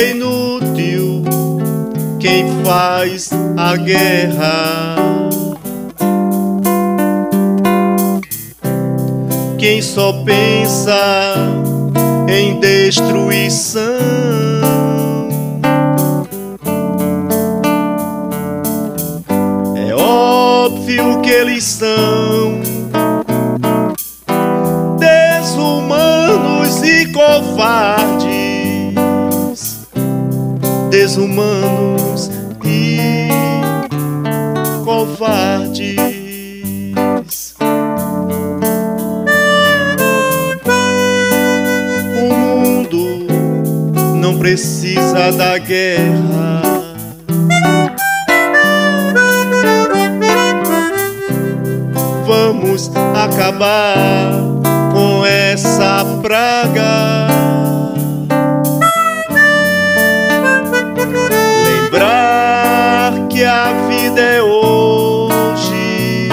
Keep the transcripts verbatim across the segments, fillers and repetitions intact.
é inútil quem faz a guerra. Quem só pensa em destruição. É óbvio que eles são desumanos e covardes. Desumanos e covardes. O mundo não precisa da guerra. Vamos acabar com essa praga. Lembrar que a vida é hoje,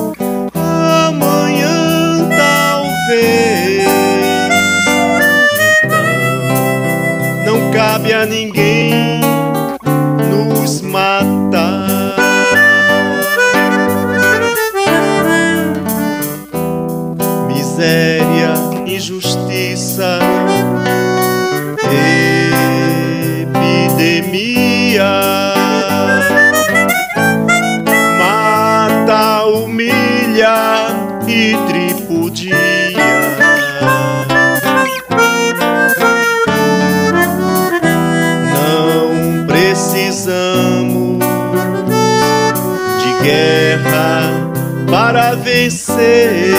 amanhã talvez. Então não cabe a ninguém nos matar. Miséria, injustiça, epidemia, mata, humilha e tripudia. Não precisamos de guerra para vencer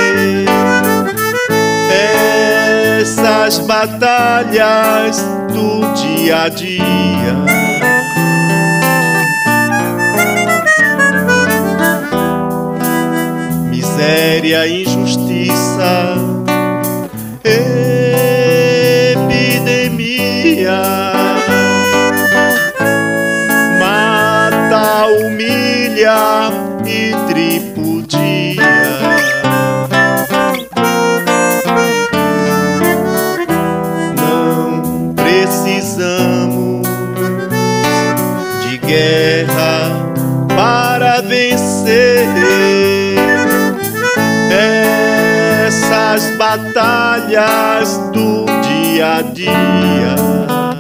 essas batalhas do dia a dia. Miséria, injustiça, epidemia, mata, humilha e tripudia. Precisamos de guerra para vencer essas batalhas do dia a dia.